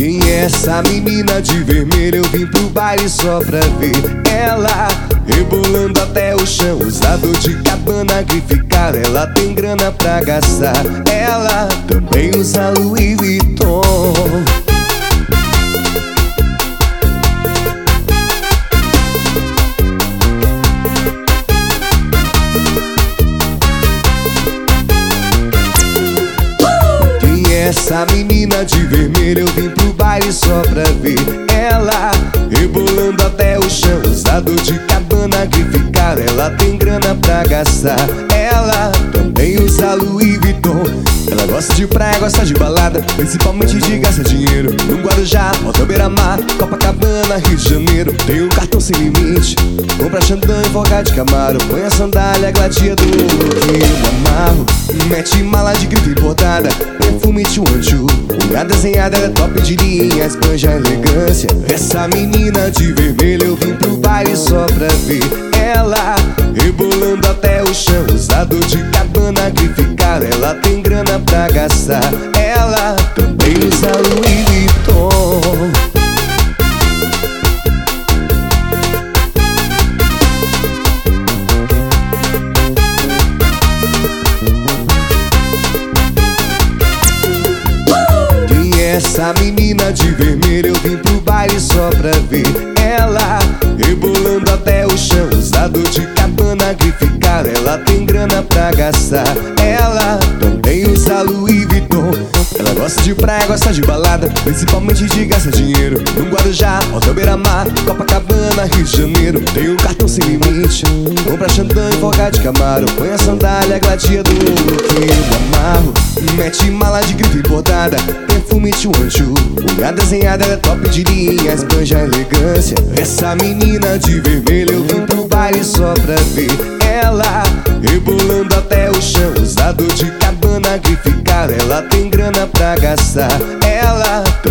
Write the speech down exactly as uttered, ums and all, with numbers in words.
Quem é essa menina de vermelho? Eu vim pro baile só pra ver ela rebolando até o chão, usado de cabana, grife cara. Ela tem grana pra gastar, ela também usa Louis Vuitton. Essa menina de vermelho, eu vim pro baile só pra ver ela rebolando até o chão, usado de cabana, grife cara. Ela tem grana pra gastar, ela também usa Louis Vuitton. Ela gosta de praia, gosta de balada, principalmente de gastar dinheiro no Guarujá, Hotel Beira-Mar, Copacabana, Rio de Janeiro. Tem um cartão sem limite, compra Xandão e Voga de Camaro. Põe a sandália, gladiador, que eu me amarro. Mete mala de grife importada, perfume de Wanchu, unha desenhada, é top de linha, esbanja elegância. Essa menina de vermelho, eu vim pro baile só pra ver ela rebolando até o chão, usado de cabana, grife cara. Ela tem grana pra gastar, ela também usa Louis Vuitton. Essa menina de vermelho, eu vim pro baile só pra ver ela rebolando até o chão, usado de cabana, grife cara. Ela tem grana pra gastar, ela também usa Louis Vuitton. Ela gosta de praia, gosta de balada, principalmente de gastar dinheiro no Guarujá, Hotel Beira-Mar, Copacabana, Rio de Janeiro. Tem um cartão sem limite, compra Xandão e Voga de Camaro. Põe a sandália, gladiador, que eu me amarro. Mete mala de grife importada, perfume de Wanchu, unha desenhada, é top de linha, esbanja elegância. Essa menina de vermelho, eu vim pro baile só pra ver ela rebolando até o chão, usado de cabana, grife cara. Ela tem grana pra gastar, ela